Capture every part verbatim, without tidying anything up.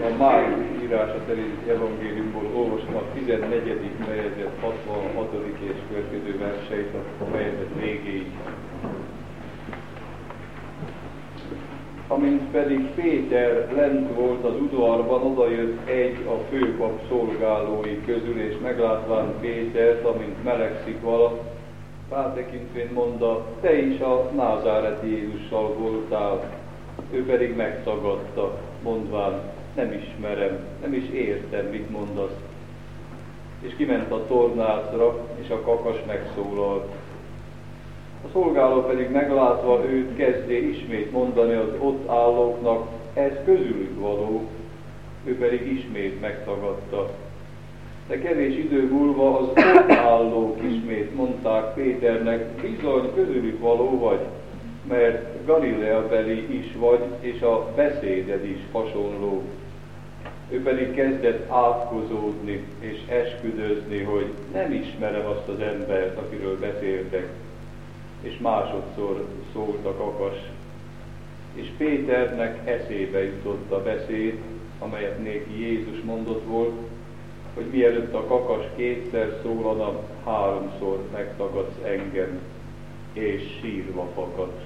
A Márk írása szerint evangéliumból olvastam a tizennegyedik fejezet hatvanhatodik és következő verseit a fejezet végéig. Amint pedig Péter lent volt az udvarban, odajött egy a főpap szolgálói közül, és meglátván Pétert, amint melegszik vala, rátekintvén mondta, te is a názáreti Jézussal voltál. Ő pedig megtagadta, mondván, nem ismerem, nem is értem, mit mondasz. És kiment a tornácra, és a kakas megszólalt. A szolgáló pedig meglátva őt kezdé ismét mondani az ott állóknak, ez közülük való, ő pedig ismét megtagadta. De kevés idő múlva az ott állók ismét mondták Péternek, bizony közülük való vagy, mert Galileabeli is vagy, és a beszéded is hasonló. Ő pedig kezdett átkozódni és esküdözni, hogy nem ismerem azt az embert, akiről beszéltek. És másodszor szólt a kakas. És Péternek eszébe jutott a beszéd, amelyet néki Jézus mondott volt, hogy mielőtt a kakas kétszer szólana, háromszor megtagadsz engem, és sírva fakadsz.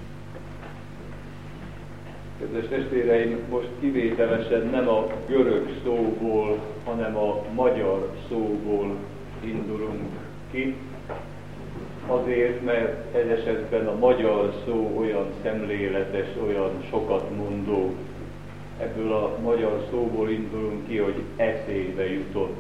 Kedves testvéreim, most kivételesen nem a görög szóból, hanem a magyar szóból indulunk ki. Azért, mert ez esetben a magyar szó olyan szemléletes, olyan sokat mondó. Ebből a magyar szóból indulunk ki, hogy eszébe jutott.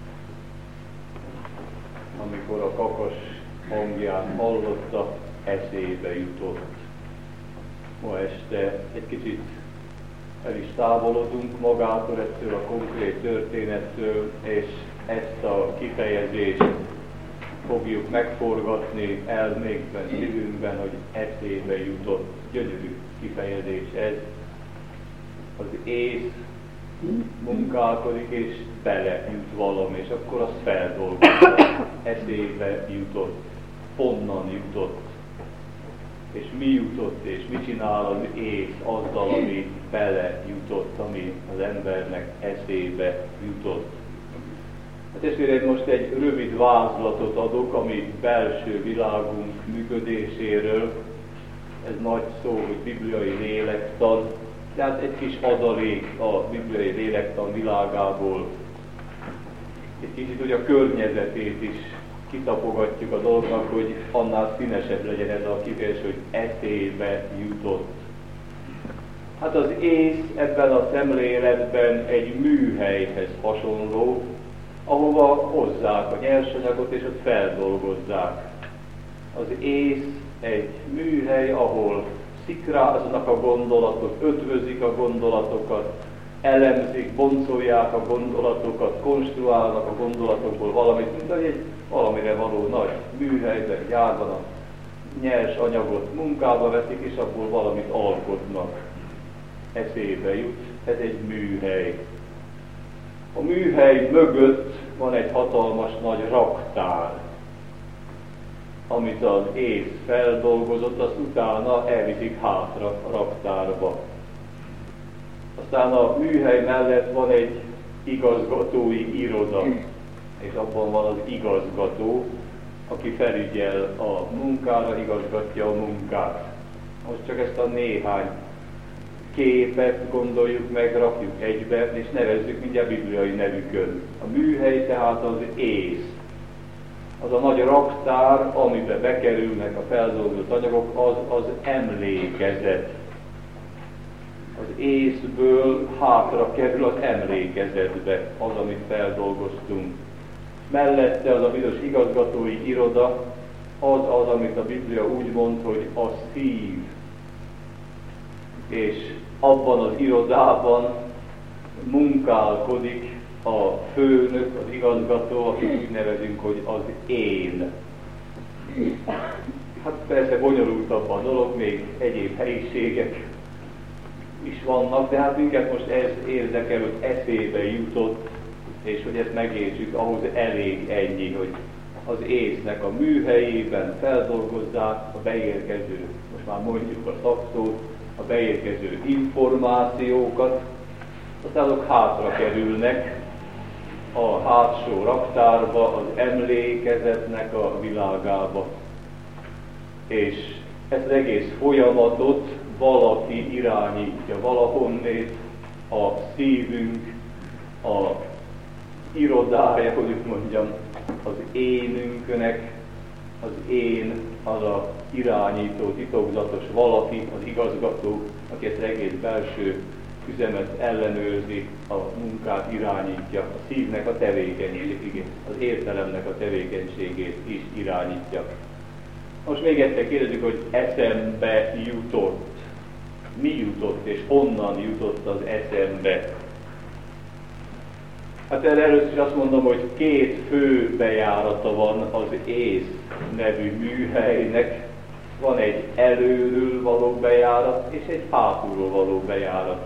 Amikor a kakas hangját hallotta, eszébe jutott. Ma este egy kicsit el is távolodunk magától, ettől a konkrét történettől, és ezt a kifejezést fogjuk megforgatni elménkben, szívünkben, hogy eszébe jutott. Gyönyörű kifejezés ez. Az ész munkálkodik, és bele jut valami, és akkor azt feldolgozza. Eszébe jutott, honnan jutott, és mi jutott, és mit csinál az ész azzal, ami bele jutott, ami az embernek eszébe jutott. Hát testvéreim, most egy rövid vázlatot adok, ami belső világunk működéséről. Ez nagy szó, hogy bibliai lélektan, tehát egy kis adalék a bibliai lélektan világából. Egy kicsit ugye a környezetét is kitapogatjuk a dolgnak, hogy annál színesebb legyen ez a kifejezés, hogy eszébe jutott. Hát az ész ebben a szemléletben egy műhelyhez hasonló, ahova hozzák a nyersanyagot, és ott feldolgozzák. Az ész egy műhely, ahol szikráznak a gondolatok, ötvözik a gondolatokat, elemzik, boncolják a gondolatokat, konstruálnak a gondolatokból valamit, mint egy valamire való nagy műhelyben, gyárban a nyers anyagot munkába veszik, és abból valamit alkotnak. Eszébe jut, ez egy műhely. A műhely mögött van egy hatalmas nagy raktár, amit az ész feldolgozott, azt utána elviszik hátra a raktárba. Aztán a műhely mellett van egy igazgatói iroda, és abban van az igazgató, aki felügyel a munkára, igazgatja a munkát. Most csak ezt a néhány képet gondoljuk meg, rakjuk egybe, és nevezzük mindjárt bibliai nevükön. A műhely tehát az ész. Az a nagy raktár, amiben bekerülnek a feldolgozott anyagok, az az emlékezet. Az észből hátra kerül az emlékezetbe az, amit feldolgoztunk. Mellette az a bizonyos igazgatói iroda, az az, amit a Biblia úgy mond, hogy a szív. És abban az irodában munkálkodik a főnök, az igazgató, akit úgy nevezünk, hogy az én. Hát persze bonyolultabb a dolog, még egyéb helyiségek is vannak, de hát minket most ez érdekel, hogy eszébe jutott, és hogy ezt megértsük, ahhoz elég ennyi, hogy az észnek a műhelyében feldolgozzák a beérkező, most már mondjuk a szakszót, a beérkező információkat, aztán azok hátra kerülnek a hátsó raktárba, az emlékezetnek a világába. És ezt az egész folyamatot valaki irányítja valahonnét, a szívünk, a irodája, hogy úgy mondjam, az énünknek, az én, az a irányító, titokzatos valaki, az igazgató, aki ezt az egész belső üzemet ellenőrzi, a munkát irányítja, a szívnek a tevékenységét, az értelemnek a tevékenységét is irányítja. Most még egyszer kérdezzük, hogy eszembe jutott. Mi jutott és honnan jutott az eszembe? Hát erre először is azt mondom, hogy két fő bejárata van az ész nevű műhelynek. Van egy előről való bejárat és egy hátulról való bejárat.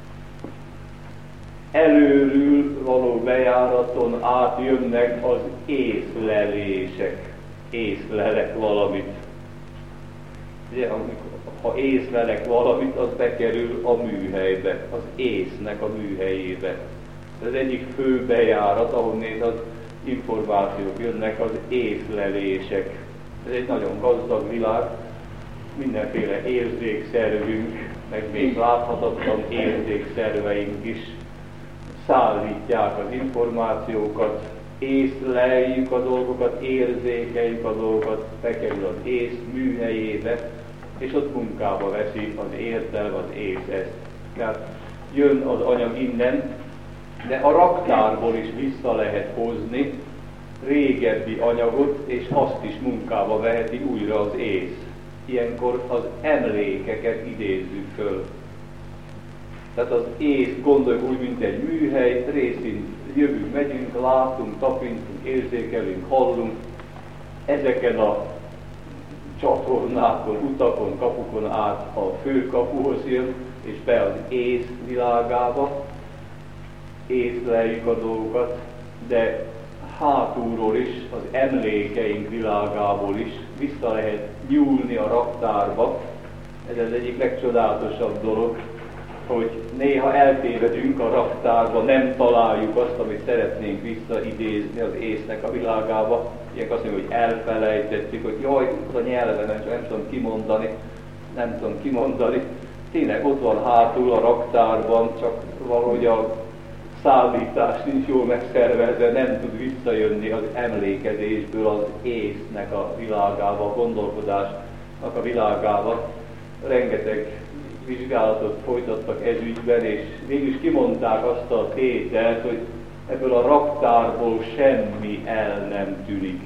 Előről való bejáraton átjönnek az észlelések. Észlelek valamit. Ugye, amikor, ha észlelek valamit, az bekerül a műhelybe, az észnek a műhelyébe. Ez egyik fő bejárat, ahonnét az információk jönnek, az észlelések. Ez egy nagyon gazdag világ, mindenféle érzékszervünk, meg még láthatatlan érzékszerveink is szállítják az információkat, észleljük a dolgokat, érzékeljük a dolgokat, bekerül az ész műhelyébe, és ott munkába veszi az értelem, az ész ezt. Tehát jön az anyag innen, de a raktárból is vissza lehet hozni régebbi anyagot, és azt is munkába veheti újra az ész. Ilyenkor az emlékeket idézzük föl. Tehát az ész, gondoljuk úgy, mint egy műhely, részint jövünk, megyünk, látunk, tapintunk, érzékelünk, hallunk. Ezeken a csatornákon, utakon, kapukon át a főkapuhoz jön, és be az ész világába, észleljük a dolgokat, de hátulról is, az emlékeink világából is vissza lehet nyúlni a raktárba. Ez az egyik legcsodálatosabb dolog, hogy néha eltévedünk a raktárba, nem találjuk azt, amit szeretnénk visszaidézni az észnek a világába. Ilyenek azt mondjuk, hogy elfelejtettük, hogy jaj, ott a nyelven, nem, nem tudom kimondani, nem tudom kimondani. Tényleg ott van hátul a raktárban, csak valahogy a szállítás nincs jól megszervezve, nem tud visszajönni az emlékezésből az észnek a világába, a gondolkodásnak a világába. Rengeteg vizsgálatot folytattak ez ügyben, és mégis kimondták azt a tételt, hogy ebből a raktárból semmi el nem tűnik.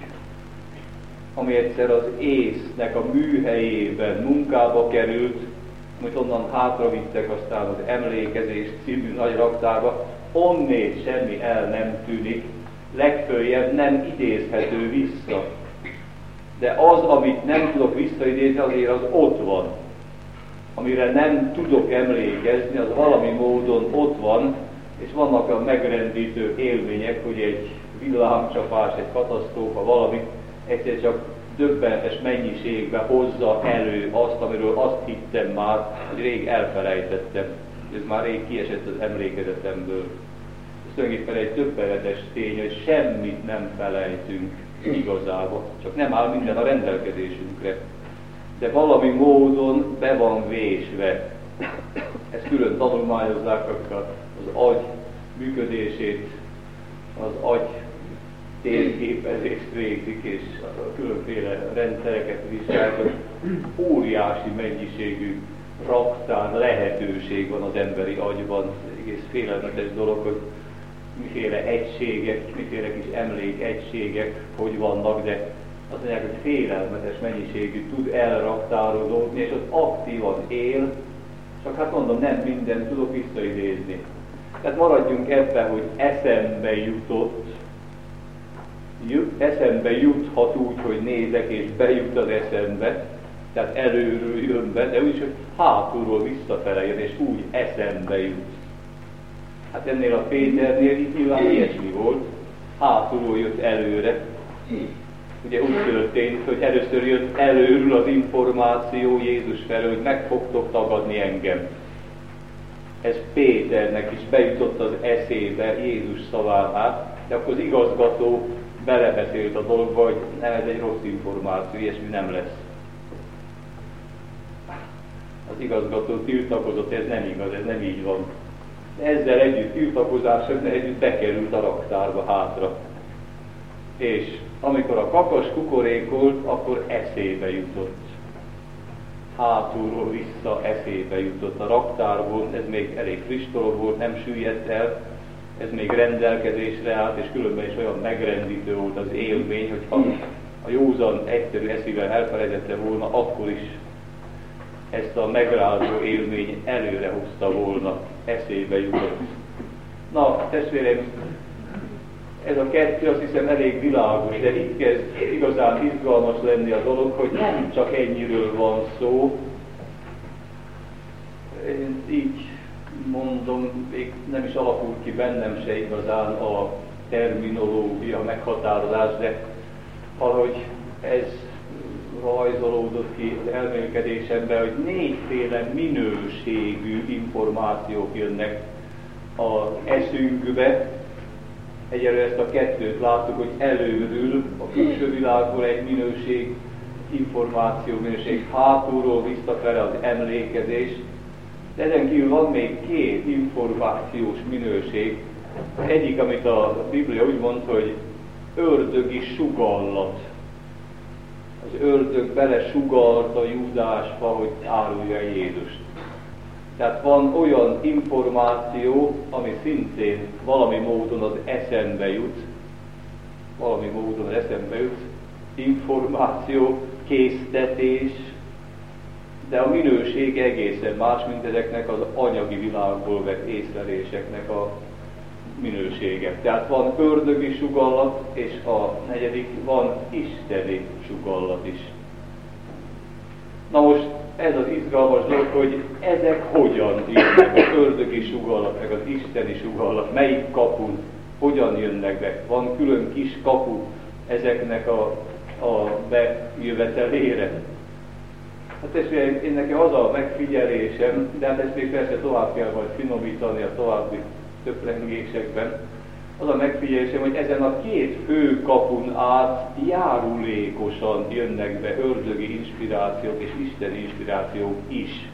Ami egyszer az észnek a műhelyében munkába került, amit onnan hátravittek aztán az emlékezés című nagy raktárba, onnét semmi el nem tűnik, legföljebb nem idézhető vissza. De az, amit nem tudok visszaidézni, azért az ott van. Amire nem tudok emlékezni, az valami módon ott van, és vannak a megrendítő élmények, hogy egy villámcsapás, egy katasztrófa, valami egyszer csak döbbenetes mennyiségbe hozza elő azt, amiről azt hittem már, hogy rég elfelejtettem. Ez már rég kiesett az emlékezetemből. Ez tulajdonképpen egy döbbenetes tény, hogy semmit nem felejtünk igazából, csak nem áll minden a rendelkezésünkre. De valami módon be van vésve. Ezt külön tanulmányozzák, az agy működését, az agy térképezést végzik, és a különféle rendszereket vizsgálják, hogy óriási mennyiségű raktár lehetőség van az emberi agyban. Ez egész félelmetes dolog, hogy miféle egységek, miféle kis emlékegységek hogy vannak, de azt mondják, hogy félelmetes mennyiségű tud elraktározódni, és az aktívan él, csak hát mondom, nem mindent tudok visszaidézni. Tehát maradjunk ebben, hogy eszembe jutott, eszembe juthat úgy, hogy nézek, és bejut az eszembe, tehát előről jön be, de úgyis, hogy hátulról visszafele jön, és úgy eszembe jut. Hát ennél a Péternél itt nyilván ilyesmi volt, hátulról jött előre. Ugye úgy történt, hogy először jött előről az információ Jézus felől, hogy meg fogtok tagadni engem. ez Péternek is bejutott az eszébe Jézus szaván át, de akkor az igazgató belebeszélt a dologba, hogy nem, ez egy rossz információ, ilyesmi nem lesz. Az igazgató tiltakozott, ez nem igaz, ez nem így van. Ezzel együtt, tiltakozással együtt bekerült a raktárba hátra. És amikor a kakas kukorékolt, akkor eszébe jutott. Hátulról vissza eszébe jutott a raktárból, ez még elég friss dolog volt, nem süllyedt el, ez még rendelkezésre állt, és különben is olyan megrendítő volt az élmény, hogyha a józan egyszerű eszével elfelejtette volna, akkor is ezt a megrázó élmény előre hozta volna, eszébe jutott. Na, testvéreim, ez a kettő azt hiszem elég világos, de itt kezd igazán izgalmas lenni a dolog, hogy nem csak ennyiről van szó. Én így mondom, még nem is alakult ki bennem se igazán a terminológia meghatározás, de valahogy ez rajzolódott ki az elmélkedésemben, hogy négyféle minőségű információk jönnek az eszünkbe. Egyelőre ezt a kettőt láttuk, hogy előről a külső világból egy minőség, információ minőség, hátulról visszafele az emlékezés, de ezen kívül van még két információs minőség. Egyik, amit a Biblia úgy mond, hogy ördögi sugallat. Az ördög belesugalt a Júdásba, hogy árulja Jézust. Tehát van olyan információ, ami szintén valami módon az eszembe jut, valami módon az eszembe jut, információ, késztetés, de a minőség egészen más, mint ezeknek az anyagi világból vett észleléseknek a minősége. Tehát van ördögi sugallat, és a negyedik van isteni sugallat is. Na most ez az izgalmas dolog, hogy ezek hogyan jönnek, az ördögi sugallat, meg az isteni sugallat, melyik kapun, hogyan jönnek be. Van külön kis kapu ezeknek a, a bejövetelére. Hát testvérem, én nekem az a megfigyelésem, de hát ezt még persze tovább kell majd finomítani a további töprengésekben, az a megfigyelésem, hogy ezen a két fő kapun át járulékosan jönnek be ördögi inspirációk és isteni inspirációk is.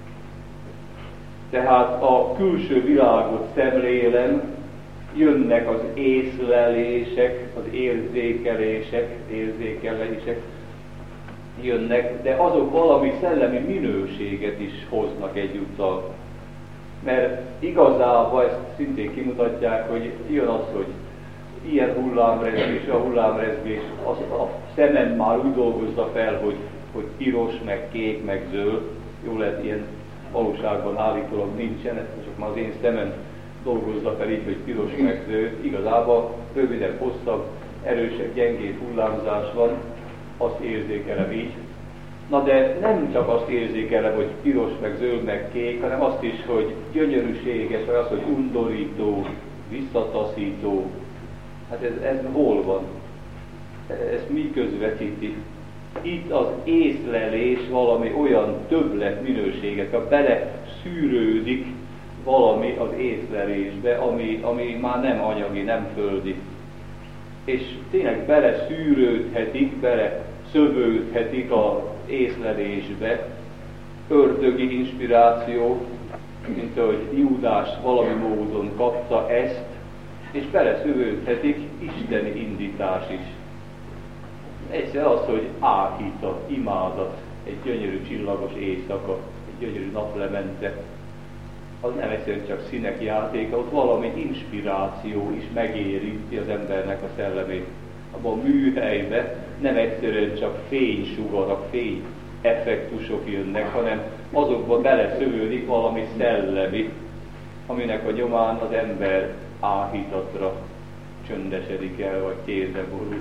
Tehát a külső világot szemlélem, jönnek az észlelések, az érzékelések, érzékelések jönnek, de azok valami szellemi minőséget is hoznak egyúttal. Mert igazából ezt szintén kimutatják, hogy jön az, hogy ilyen hullámrezgés, a hullámrezgés, az a szemem már úgy dolgozza fel, hogy, hogy piros, meg kék, meg zöld. Jó lehet, ilyen valóságban állítólag nincsen, ez csak már az én szemem dolgozza fel így, hogy piros, meg zöld. Igazából rövidebb, hosszabb, erősebb, gyengébb hullámzás van, azt érzékelem így. Na de nem csak azt érzékelem, hogy piros, meg zöld, meg kék, hanem azt is, hogy gyönyörűséges, vagy az, hogy undorító, visszataszító. Hát ez, ez hol van? Ezt mi közvetíti? Itt az észlelés valami olyan többlet minőséget, ha bele szűrődik valami az észlelésbe, ami, ami már nem anyagi, nem földi. És tényleg bele szűrődhetik, bele szövődhetik az észlelésbe ördögi inspiráció, mint ahogy Júdás valami módon kapta ezt, és beleszövődhetik isteni indítás is. Egyszer az, hogy áhítat, imádat, egy gyönyörű csillagos éjszaka, egy gyönyörű naplemente, az nem egyszerűen csak színek játéka, ott valami inspiráció is megérinti az embernek a szellemét. Abban a műhelyben nem egyszerűen csak fénysugarak, fény effektusok jönnek, hanem azokba beleszövődik valami szellemi, aminek a nyomán az ember áhítatra csöndesedik el, vagy térdre borul.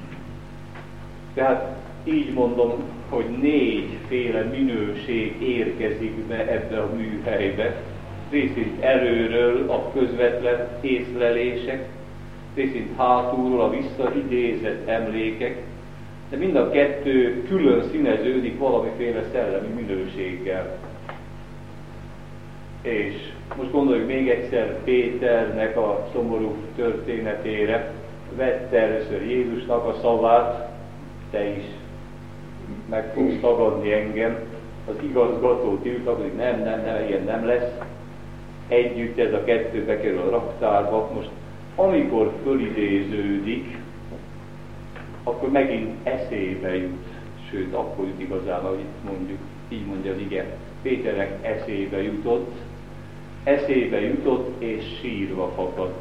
Tehát így mondom, hogy négyféle minőség érkezik be ebbe a műhelybe. Részint előről a közvetlen észlelések, részint hátulról a visszaidézett emlékek, de mind a kettő külön színeződik valamiféle szellemi minőséggel. És Most gondoljuk még egyszer Péternek a szomorú történetére. Vette először Jézusnak a szavát, te is meg fogsz tagadni engem. Az igazgató tiltakozik, nem, nem, nem, ilyen nem lesz. Együtt ez a kettő bekerül a raktárba. Most amikor fölidéződik, akkor megint eszébe jut. Sőt, akkor jut igazán, ahogy itt mondjuk, így mondja az ige. Péternek eszébe jutott, eszébe jutott és sírva fakadt.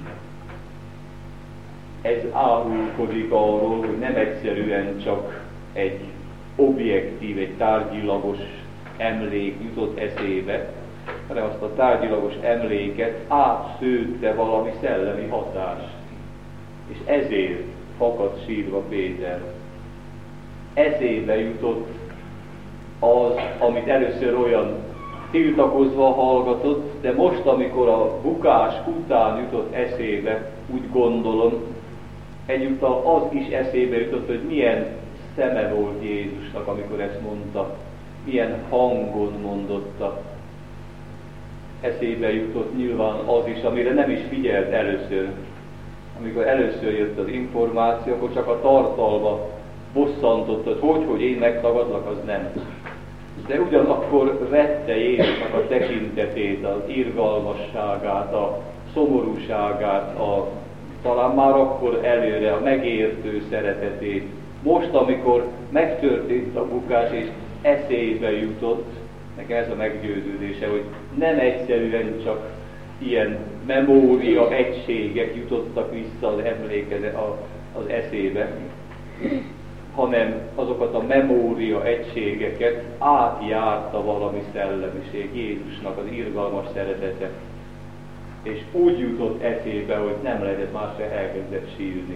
Ez árulkodik arról, hogy nem egyszerűen csak egy objektív, egy tárgyilagos emlék jutott eszébe, hanem azt a tárgyilagos emléket átszőtte valami szellemi hatás. És ezért fakadt sírva Péter. Eszébe jutott az, amit először olyan tiltakozva hallgatott, de most, amikor a bukás után jutott eszébe, úgy gondolom, egyúttal az is eszébe jutott, hogy milyen szeme volt Jézusnak, amikor ezt mondta, milyen hangon mondotta. Eszébe jutott nyilván az is, amire nem is figyelt először. Amikor először jött az információ, akkor csak a tartalma bosszantotta, hogy hogy én megtagadlak, az nem. De ugyanakkor vette Jézusnak a tekintetét, az irgalmasságát, a szomorúságát, a, talán már akkor előre a megértő szeretetét. Most, amikor megtörtént a bukás és eszébe jutott, nekem ez a meggyőződése, hogy nem egyszerűen csak ilyen memória egységek jutottak vissza az emlékezet, az eszébe, hanem azokat a memória egységeket átjárta valami szellemiség, Jézusnak az irgalmas szeretete. És úgy jutott eszébe, hogy nem lehetett másra, elkezdett sírni.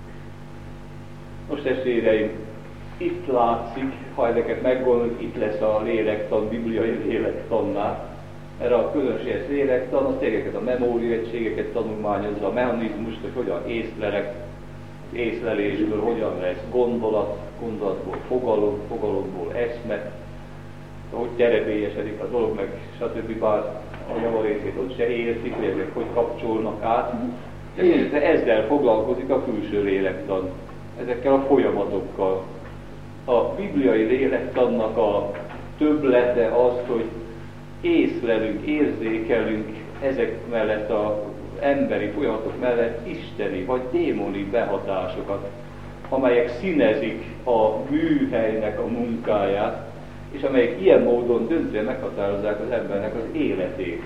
Most testvéreim, itt látszik, ha ezeket meggondoljuk, itt lesz a lélektan, bibliai lélektannál, mert a közönséges lélektan az tényleg a memóriaegységeket tanulmányozza, a mechanizmust, hogy hogyan észlelek, az észlelésből hogyan lesz gondolat, gondolatból fogalom, fogalomból eszme, hogy terebélyesedik a dolog, meg stb. Bár a javarészét ott se értik, hogy ezek hogy kapcsolnak át, de ezzel foglalkozik a külső lélektan, ezekkel a folyamatokkal. A bibliai lélektannak a többlete az, hogy észlelünk, érzékelünk ezek mellett az emberi folyamatok mellett isteni vagy démoni behatásokat, amelyek színezik a műhelynek a munkáját, és amelyek ilyen módon döntően meghatározzák az embernek az életét.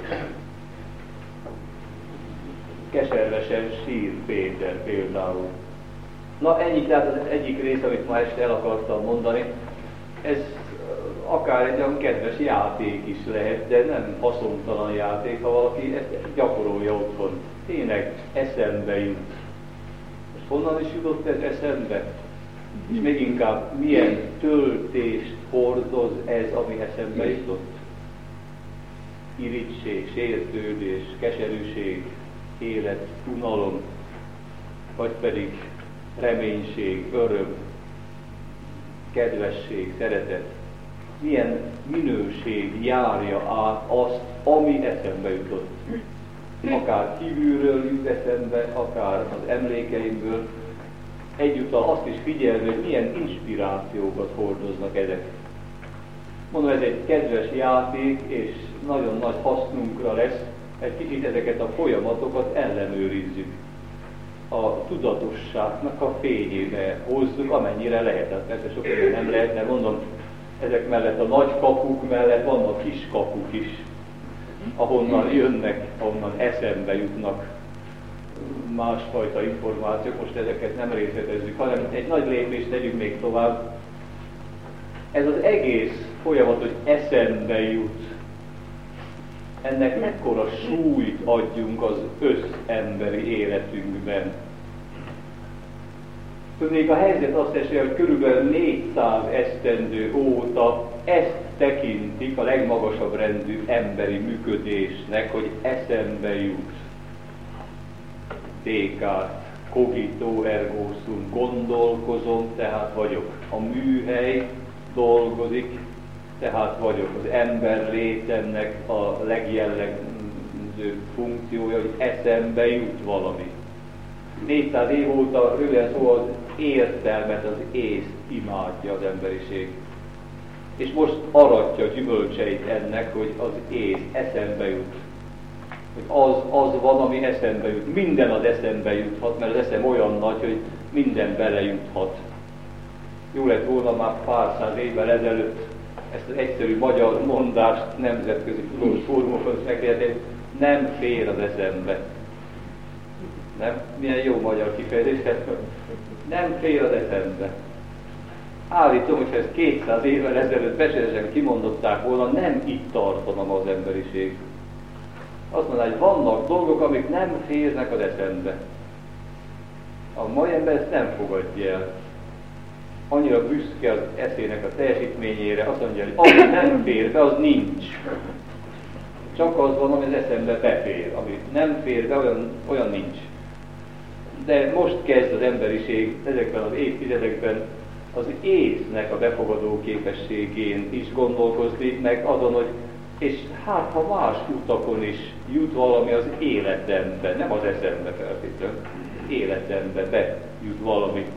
Keservesen sír Péter például. Na ennyi, tehát az egyik rész, amit ma este el akartam mondani, ez akár egy olyan kedves játék is lehet, de nem haszontalan játék, ha valaki ezt gyakorolja otthon. Tényleg eszembe jut. Most honnan is jutott ez eszembe? És még inkább milyen töltést hordoz ez, ami eszembe jutott? Irigység, sértődés, keserűség, élet, unalom, vagy pedig reménység, öröm, kedvesség, szeretet. Milyen minőség járja át azt, ami eszembe jutott. Akár kívülről jut eszembe, akár az emlékeimből. Egyúttal azt is figyelni, hogy milyen inspirációkat hordoznak ezek. Mondom, ez egy kedves játék, és nagyon nagy hasznunkra lesz, egy kicsit ezeket a folyamatokat ellenőrizzük. A tudatosságnak a fényébe hozzuk, amennyire lehet. Tehát persze sok minden nem lehet, de mondom, ezek mellett a nagy kapuk mellett vannak kis kapuk is, ahonnan jönnek, ahonnan eszembe jutnak másfajta információk. Most ezeket nem részletezzük, hanem egy nagy lépést tegyünk még tovább. Ez az egész folyamat, hogy eszembe jut, ennek mekkora súlyt adjunk az összemberi életünkben. Tudnék, a helyzet azt esélye, hogy körülbelül négyszáz esztendő óta ezt tekintik a legmagasabb rendű emberi működésnek, hogy eszembe jut. Descartes, cogito ergo sum, gondolkozom, tehát vagyok. A műhely dolgozik, Tehát vagyok az ember létemnek a legjellemzőbb funkciója, hogy eszembe jut valami. négyszáz év óta röviden szó az értelmet, az észt imádja az emberiség. És most aratja gyümölcseit ennek, hogy az ész eszembe jut. Hogy az, az van, ami eszembe jut. Minden az eszembe juthat, mert az eszem olyan nagy, hogy minden belejuthat. Jó lett volna már pár száz évvel ezelőtt ezt az egyszerű magyar mondást nemzetközi fórumokon megkérdezni, nem fér az eszembe. Nem? Milyen jó magyar kifejezés. Nem fér az eszembe. Állítom, hogy ezt kétszáz évvel ezelőtt becsületesen kimondották volna, nem itt tartana az emberiség. Azt mondaná, hogy vannak dolgok, amik nem férnek az eszembe. A mai ember ezt nem fogadja el. Annyira büszke az eszének a teljesítményére, azt mondja, hogy ami nem fér be, az nincs. Csak az van, ami az eszembe befér. Ami nem fér be, olyan, olyan nincs. De most kezd az emberiség ezekben az évtizedekben az észnek a befogadó képességén is gondolkozni, meg azon, hogy és hát ha más utakon is jut valami az életembe, nem az eszembe feltétlenül, életembe bejut valami.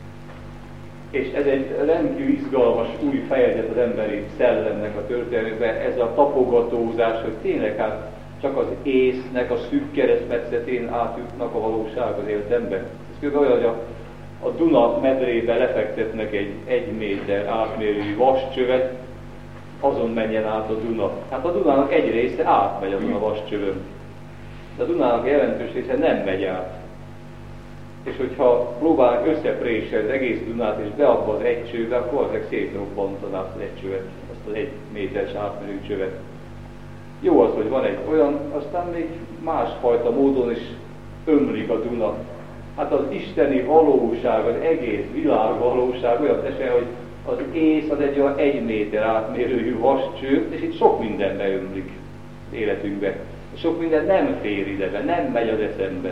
És ez egy rendkívül izgalmas új fejezet az emberi szellemnek a történetben, ez a tapogatózás, hogy tényleg hát csak az észnek a szűk keresztmetszetén átjutnak a valóság az életembe. Ez kb. Olyan, hogy a, a Duna medrébe lefektetnek egy egy méter átmérőjű vascsövet, azon menjen át a Duna. Hát a Dunának egy része átmegy a Duna vascsövön, de a Dunának jelentős része nem megy át. És hogyha próbálnak összepréselni az egész Dunát és beadva az egy csőbe, akkor ezek szétrobbantanák az egy csövet, azt az egy méteres átmérőjű csövet. Jó az, hogy van egy olyan, aztán még másfajta módon is ömlik a Duna. Hát az isteni valóság, az egész világ valóság olyan tesen, hogy az ész az egy olyan egy méter átmérőjű vascső, és itt sok minden beömlik az életünkbe. Sok minden nem fér idebe, nem megy az eszembe.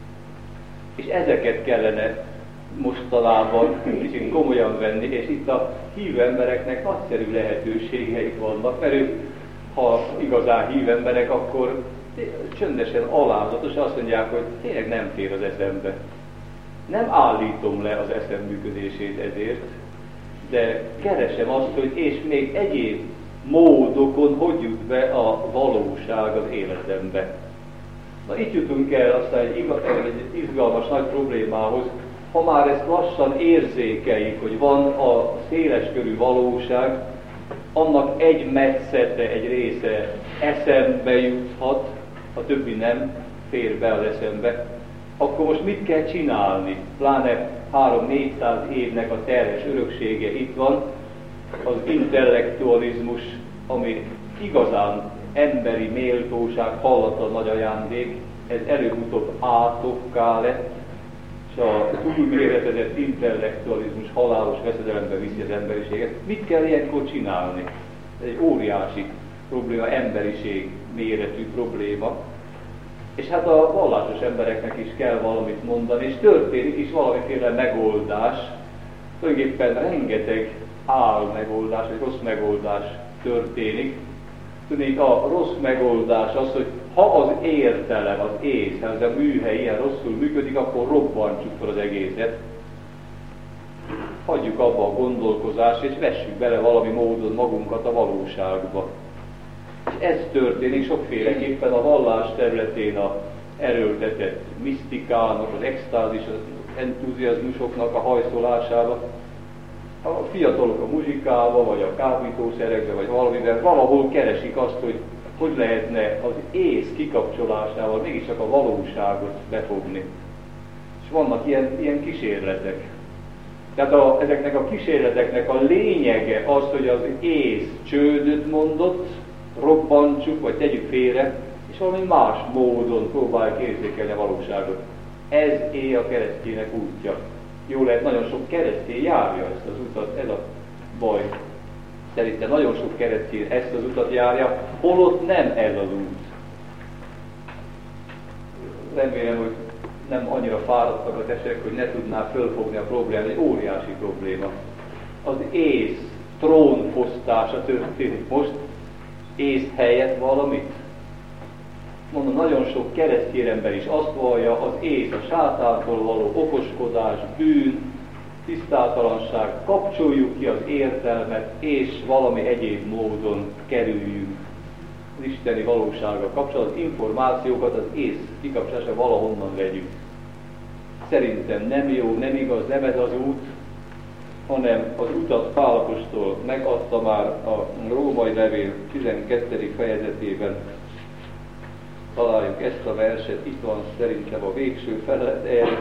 És ezeket kellene mostanában kicsit komolyan venni, és itt a hívő embereknek nagyszerű lehetőségeik vannak, mert ők, ha igazán hívő emberek, akkor csöndesen, alázatosan azt mondják, hogy tényleg nem fér az eszembe. Nem állítom le az eszem működését ezért, de keresem azt, hogy és még egyéb módokon hogy jut be a valóság az életembe. Na itt jutunk el aztán egy, igaz, egy izgalmas nagy problémához, ha már ezt lassan érzékeljük, hogy van a széleskörű valóság, annak egy metszete, egy része eszembe juthat, a többi nem fér be az eszembe, akkor most mit kell csinálni? Pláne három-négyszáz évnek a terhes öröksége itt van, az intellektualizmus, ami igazán emberi méltóság, hallatlan nagy ajándék, ez előbb-utóbb átokká lett, és a túlméretezett intellektualizmus halálos veszedelembe viszi az emberiséget. Mit kell ilyenkor csinálni? Ez egy óriási probléma, emberiség méretű probléma. És hát a vallásos embereknek is kell valamit mondani, és történik is valamiféle megoldás. Tulajdonképpen rengeteg áll megoldás, vagy rossz megoldás történik. Tudnék, a rossz megoldás az, hogy ha az értelem, az ész, ha ez a műhely ilyen rosszul működik, akkor robbantsuk fel az egészet. Hagyjuk abba a gondolkozást, és vessük bele valami módon magunkat a valóságba. És ez történik sokféleképpen a vallás területén a erőltetett misztikának, az extázis, az entuziazmusoknak a hajszolásába. A fiatalok a muzsikába, vagy a kábítószerekbe, vagy valamivel valahol keresik azt, hogy hogy lehetne az ész kikapcsolásával mégiscsak a valóságot befogni. És vannak ilyen, ilyen kísérletek. Tehát a, ezeknek a kísérleteknek a lényege az, hogy az ész csődöt mondott, robbantsuk, vagy tegyük félre, és valami más módon próbáljuk érzékelni a valóságot. Ez éj a keresztények útja. Jó lehet, nagyon sok keresztény járja ezt az utat, ez a baj. Szerintem nagyon sok keresztény ezt az utat járja, holott nem ez az út. Remélem, hogy nem annyira fáradtak a tesek, hogy ne tudná fölfogni a problémát, egy óriási probléma. Az ész trónfosztása történik most, ész helyett valamit. Mondom, nagyon sok keresztény ember is azt vallja, az ész a sátántól való okoskodás, bűn, tisztátalanság, kapcsoljuk ki az értelmet, és valami egyéb módon kerüljünk az isteni valósággal kapcsolatban, az információkat az ész kikapcsolása valahonnan vegyük. Szerintem nem jó, nem igaz, nem ez az út, hanem az utat Pál apostol megadta már a római levél tizenkettedik fejezetében. Találjuk ezt a verset, itt van szerintem a végső felett erre.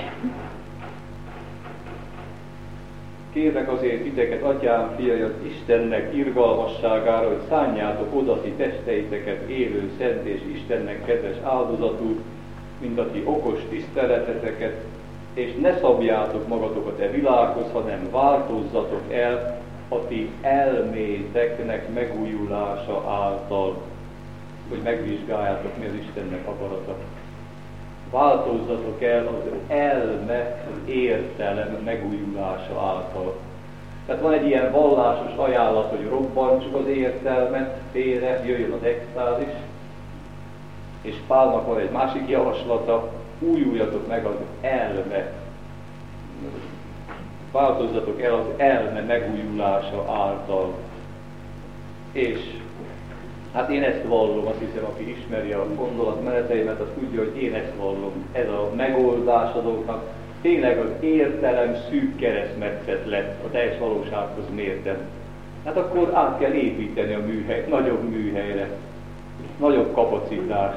Kérlek azért titeket, atyám, fiai, az Istennek irgalmasságára, hogy szánjátok oda ti testeiteket élő, szent és Istennek kedves áldozatul, mint a ti okos tiszteleteteket, és ne szabjátok magatokat e világhoz, hanem változzatok el a ti elméteknek megújulása által, hogy megvizsgáljátok, mi az Istennek akarata. Változzatok el az elme, az értelem megújulása által. Tehát van egy ilyen vallásos ajánlat, hogy robbantsuk az értelmet, félre, jöjjön az extázis, és Pálnak van egy másik javaslata, újuljatok meg az elme. Változzatok el az elme megújulása által. És hát én ezt vallom, azt hiszem, aki ismeri a gondolatmeneteimet, az tudja, hogy én ezt vallom. Ez a megoldás a dolgoknak. Tényleg az értelem szűk keresztmetszet lett a teljes valósághoz mérten. Hát akkor át kell építeni a műhelyt, nagyobb műhelyre, nagyobb kapacitást.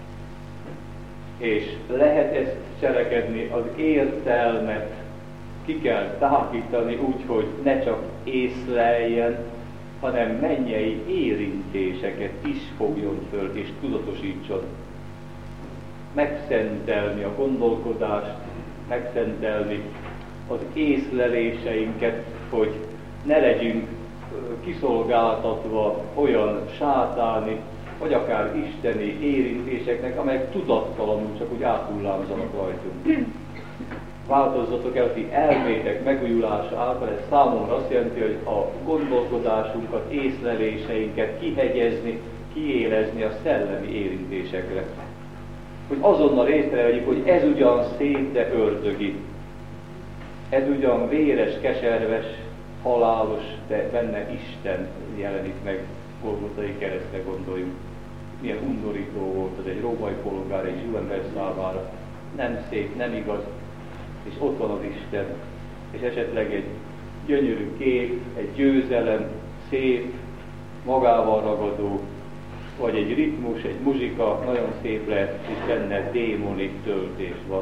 És lehet ezt cselekedni, az értelmet ki kell tágítani úgy, hogy ne csak észleljen, hanem mennyei érintéseket is fogjon föl és tudatosítson. Megszentelni a gondolkodást, megszentelni az észleléseinket, hogy ne legyünk kiszolgáltatva olyan sátáni, vagy akár isteni érintéseknek, amelyek tudattalanul csak úgy áthullámzanak rajtunk. Változzatok el a ti elmétek megújulása által, ez számomra azt jelenti, hogy a gondolkodásunkat, észleléseinket kihegyezni, kiélezni a szellemi érintésekre. Hogy azonnal észrevegyük, hogy ez ugyan szép, de ördögi. Ez ugyan véres, keserves, halálos, de benne Isten jelenik meg, Golgotai keresztre gondoljunk. Milyen undorító volt az egy római polgár, egy zsidó ember számára. Nem szép, nem igaz, és ott van az Isten, és esetleg egy gyönyörű kép, egy győzelem, szép, magával ragadó, vagy egy ritmus, egy muzsika, nagyon szép lehet, és benne démoni töltés van.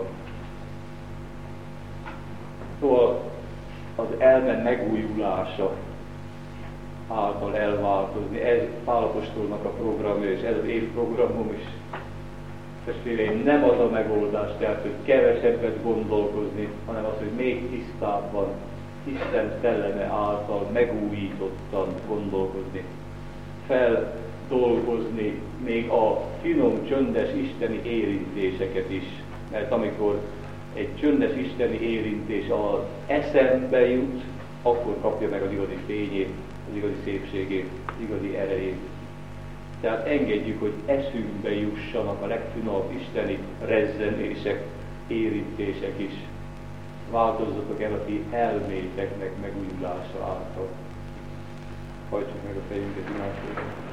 Szóval az elme megújulása által elváltozni, ez Pál apostolnak a programja, és ez az én programom is. Testvéreim, nem az a megoldás, tehát, hogy kevesebbet gondolkozni, hanem az, hogy még tisztábban, Isten szelleme által megújítottan gondolkozni. Feldolgozni még a finom, csöndes isteni érintéseket is. Mert amikor egy csöndes isteni érintés az eszembe jut, akkor kapja meg az igazi fényét, az igazi szépségét, az igazi erejét. Tehát engedjük, hogy eszünkbe jussanak a legfinomabb isteni rezzenések, érintések is. Változzatok el a ti elméteknek megújulása által. Hajtsuk meg a fejünket imádkozni.